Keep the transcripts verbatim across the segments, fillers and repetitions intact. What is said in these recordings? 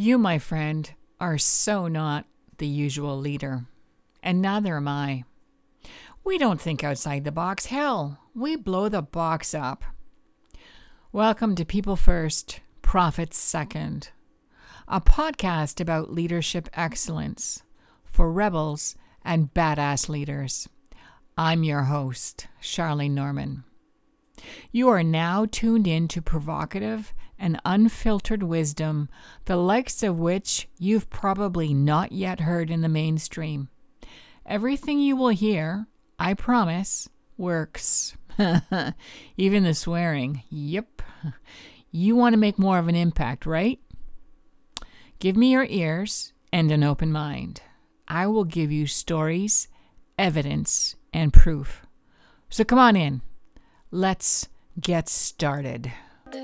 You, my friend, are so not the usual leader, and neither am I. We don't think outside the box. Hell, we blow the box up. Welcome to People First, Profits Second, a podcast about leadership excellence for rebels and badass leaders. I'm your host, Charlene Norman. You are now tuned in to provocative and unfiltered wisdom, the likes of which you've probably not yet heard in the mainstream. Everything you will hear, I promise, works. Even the swearing. Yep. You want to make more of an impact, right? Give me your ears and an open mind. I will give you stories, evidence, and proof. So come on in. Let's get started.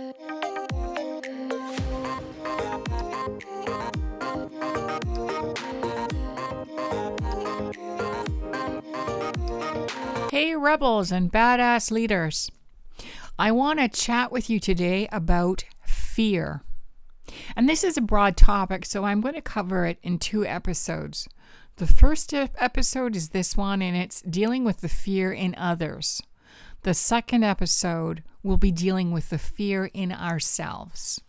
Hey, rebels and badass leaders. I want to chat with you today about fear. And this is a broad topic, so I'm going to cover it in two episodes. The first episode is this one, and it's dealing with the fear in others. The second episode will be dealing with the fear in ourselves.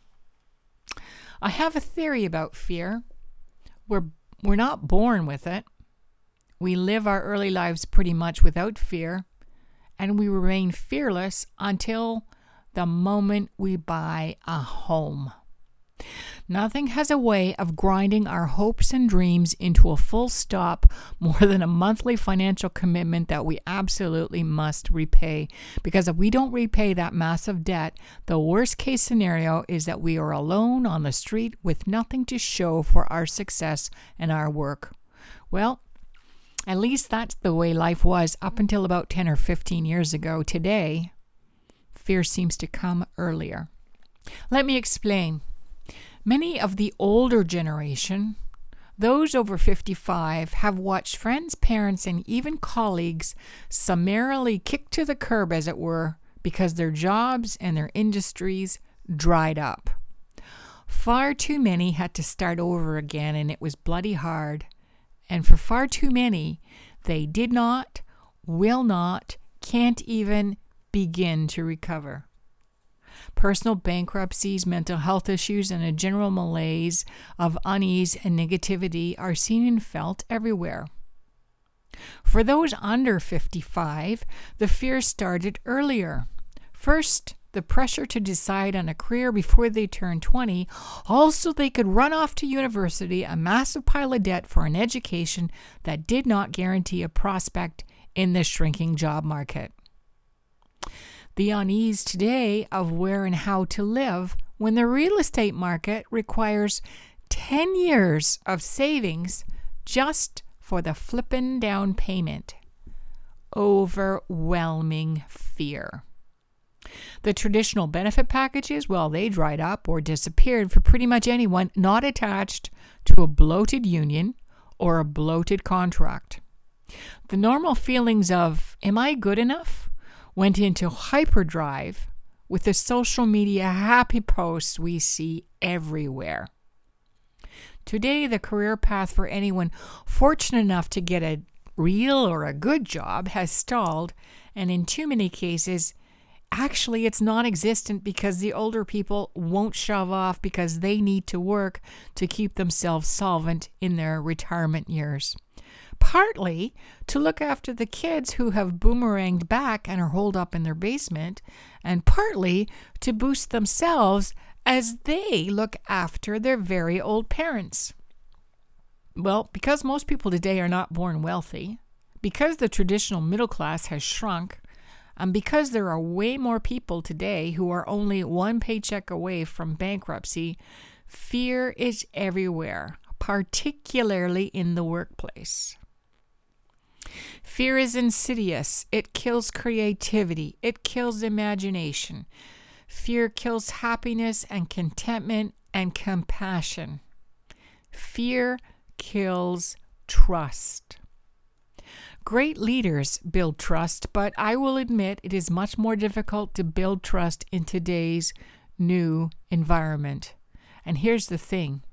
I have a theory about fear. We're, we're not born with it. We live our early lives pretty much without fear, and we remain fearless until the moment we buy a home. Nothing has a way of grinding our hopes and dreams into a full stop more than a monthly financial commitment that we absolutely must repay. Because if we don't repay that massive debt, the worst case scenario is that we are alone on the street with nothing to show for our success and our work. Well, at least that's the way life was up until about ten or fifteen years ago. Today, fear seems to come earlier. Let me explain. Many of the older generation, those over fifty-five, have watched friends, parents, and even colleagues summarily kicked to the curb, as it were, because their jobs and their industries dried up. Far too many had to start over again, and it was bloody hard. And for far too many, they did not, will not, can't even begin to recover. Personal bankruptcies, mental health issues, and a general malaise of unease and negativity are seen and felt everywhere. For those under fifty-five, the fear started earlier. First, the pressure to decide on a career before they turn twenty, also they could run off to university, a massive pile of debt for an education that did not guarantee a prospect in the shrinking job market. The unease today of where and how to live when the real estate market requires ten years of savings just for the flippin' down payment. Overwhelming fear. The traditional benefit packages, well, they dried up or disappeared for pretty much anyone not attached to a bloated union or a bloated contract. The normal feelings of, am I good enough, went into hyperdrive with the social media happy posts we see everywhere. Today, the career path for anyone fortunate enough to get a real or a good job has stalled, and in too many cases, actually, it's non-existent because the older people won't shove off because they need to work to keep themselves solvent in their retirement years. Partly to look after the kids who have boomeranged back and are holed up in their basement, and partly to boost themselves as they look after their very old parents. Well, because most people today are not born wealthy, because the traditional middle class has shrunk, and because there are way more people today who are only one paycheck away from bankruptcy, fear is everywhere, particularly in the workplace. Fear is insidious. It kills creativity. It kills imagination. Fear kills happiness and contentment and compassion. Fear kills trust. Great leaders build trust, but I will admit it is much more difficult to build trust in today's new environment. And here's the thing.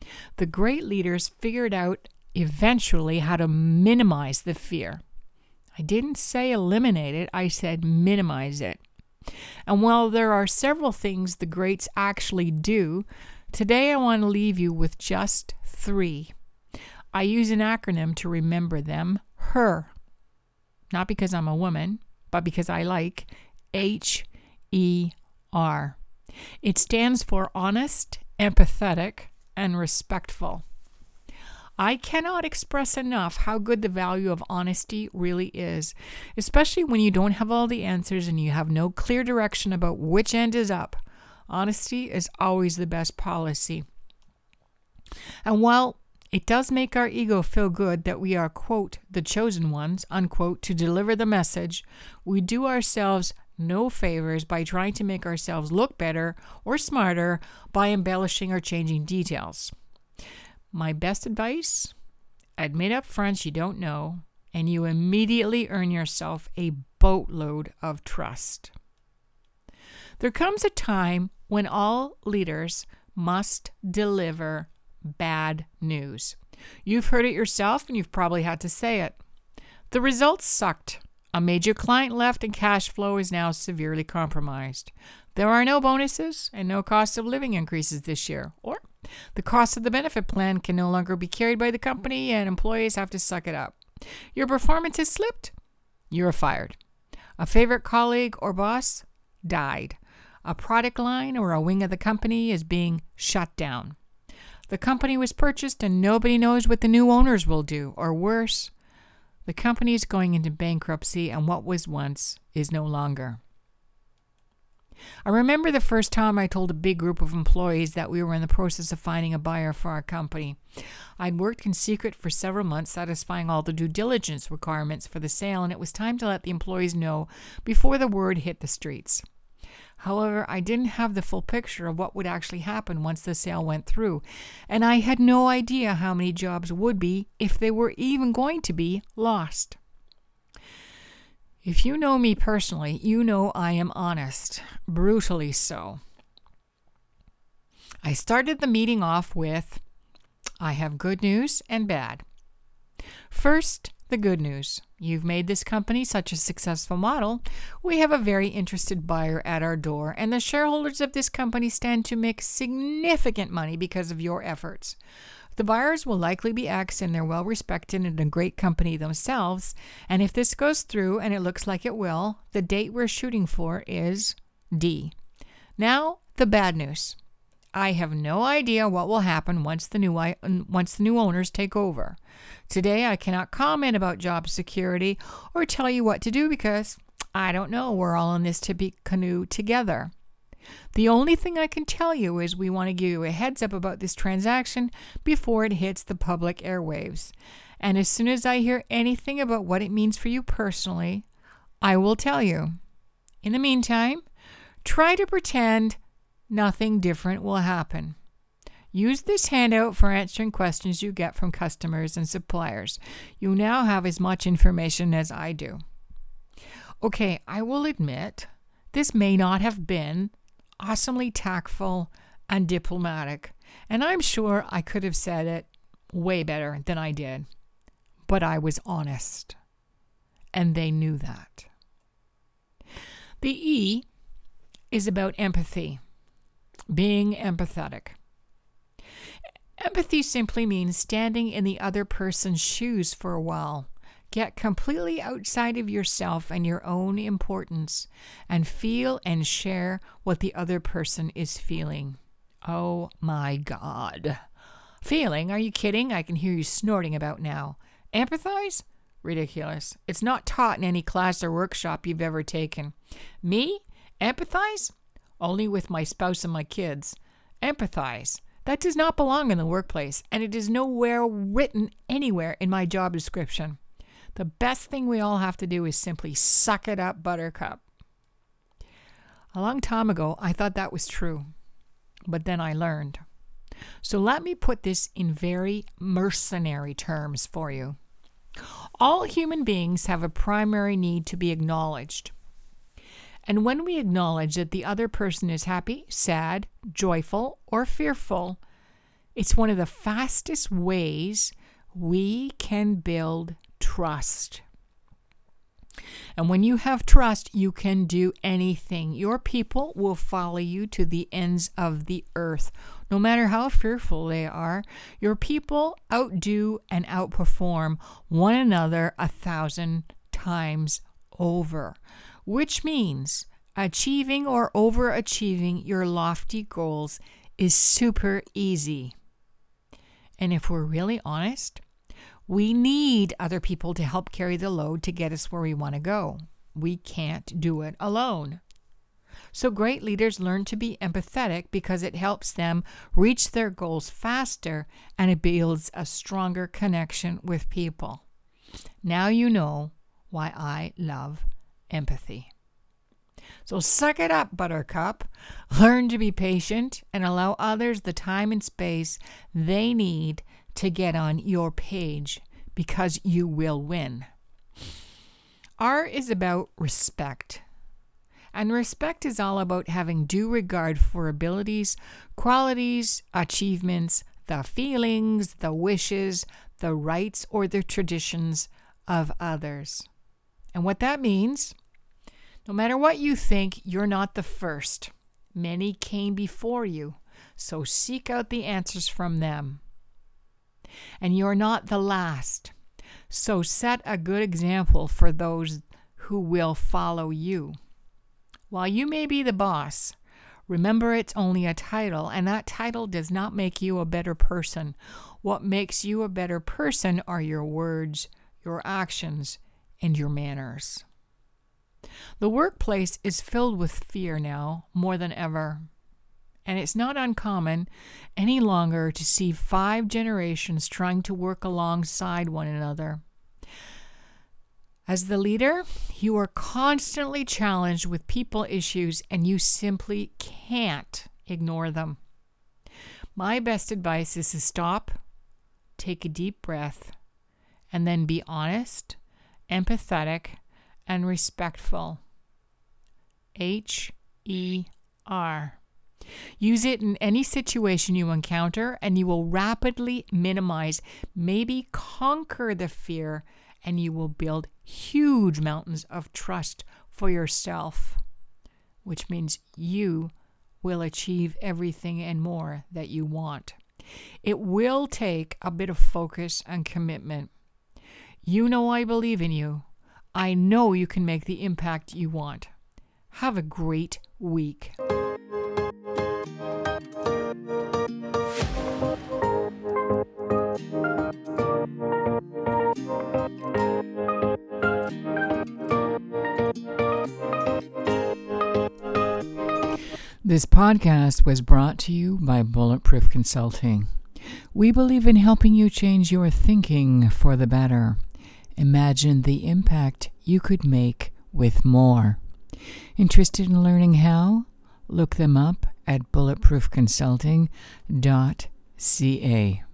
The great leaders figured out eventually how to minimize the fear. I didn't say eliminate it, I said minimize it. And while there are several things the greats actually do, today I want to leave you with just three. I use an acronym to remember them, HER. Not because I'm a woman, but because I like H E R. It stands for honest, empathetic, and respectful. I cannot express enough how good the value of honesty really is, especially when you don't have all the answers and you have no clear direction about which end is up. Honesty is always the best policy. And while it does make our ego feel good that we are, quote, the chosen ones, unquote, to deliver the message, we do ourselves no favors by trying to make ourselves look better or smarter by embellishing or changing details. My best advice? Admit up front you don't know, and you immediately earn yourself a boatload of trust. There comes a time when all leaders must deliver bad news. You've heard it yourself, and you've probably had to say it. The results sucked. A major client left, and cash flow is now severely compromised. There are no bonuses and no cost of living increases this year, or the cost of the benefit plan can no longer be carried by the company and employees have to suck it up. Your performance has slipped. You're fired. A favorite colleague or boss died. A product line or a wing of the company is being shut down. The company was purchased and nobody knows what the new owners will do, or worse, the company is going into bankruptcy and what was once is no longer. I remember the first time I told a big group of employees that we were in the process of finding a buyer for our company. I'd worked in secret for several months, satisfying all the due diligence requirements for the sale, and it was time to let the employees know before the word hit the streets. However, I didn't have the full picture of what would actually happen once the sale went through, and I had no idea how many jobs would be, if they were even going to be, lost. If you know me personally, you know I am honest, brutally so. I started the meeting off with, I have good news and bad. First, the good news. You've made this company such a successful model. We have a very interested buyer at our door, and the shareholders of this company stand to make significant money because of your efforts. The buyers will likely be X, and they're well respected and a great company themselves. And if this goes through, and it looks like it will, the date we're shooting for is D. Now, the bad news. I have no idea what will happen once the new once the new owners take over. Today, I cannot comment about job security or tell you what to do because I don't know. We're all in this tippy canoe together. The only thing I can tell you is we want to give you a heads up about this transaction before it hits the public airwaves. And as soon as I hear anything about what it means for you personally, I will tell you. In the meantime, try to pretend nothing different will happen. Use this handout for answering questions you get from customers and suppliers. You now have as much information as I do. Okay, I will admit, this may not have been awesomely tactful and diplomatic, and I'm sure I could have said it way better than I did, but I was honest, and they knew that. The E is about empathy, being empathetic. Empathy simply means standing in the other person's shoes for a while. Get completely outside of yourself and your own importance and feel and share what the other person is feeling. Oh my God. Feeling? Are you kidding? I can hear you snorting about now. Empathize? Ridiculous. It's not taught in any class or workshop you've ever taken. Me? Empathize? Only with my spouse and my kids. Empathize. That does not belong in the workplace, and it is nowhere written anywhere in my job description. The best thing we all have to do is simply suck it up, buttercup. A long time ago, I thought that was true, but then I learned. So let me put this in very mercenary terms for you. All human beings have a primary need to be acknowledged. And when we acknowledge that the other person is happy, sad, joyful, or fearful, It's one of the fastest ways we can build trust. And when you have trust, you can do anything. Your people will follow you to the ends of the earth, no matter how fearful they are. Your people outdo and outperform one another a thousand times over, which means achieving or overachieving your lofty goals is super easy. And if we're really honest, we need other people to help carry the load to get us where we want to go. We can't do it alone. So great leaders learn to be empathetic because it helps them reach their goals faster and it builds a stronger connection with people. Now you know why I love empathy. So suck it up, Buttercup. Learn to be patient and allow others the time and space they need to get on your page, because you will win. R is about respect. And respect is all about having due regard for abilities, qualities, achievements, the feelings, the wishes, the rights, or the traditions of others. And what that means, no matter what you think, you're not the first. Many came before you, so seek out the answers from them. And you're not the last, so set a good example for those who will follow you. While you may be the boss, remember it's only a title, and that title does not make you a better person. What makes you a better person are your words, your actions, and your manners. The workplace is filled with fear now more than ever. And it's not uncommon any longer to see five generations trying to work alongside one another. As the leader, you are constantly challenged with people issues and you simply can't ignore them. My best advice is to stop, take a deep breath, and then be honest, empathetic, and respectful. H E R. Use it in any situation you encounter, and you will rapidly minimize, maybe conquer the fear, and you will build huge mountains of trust for yourself, which means you will achieve everything and more that you want. It will take a bit of focus and commitment. You know I believe in you. I know you can make the impact you want. Have a great week. This podcast was brought to you by Bulletproof Consulting. We believe in helping you change your thinking for the better. Imagine the impact you could make with more. Interested in learning how? Look them up at bulletproof consulting dot c a.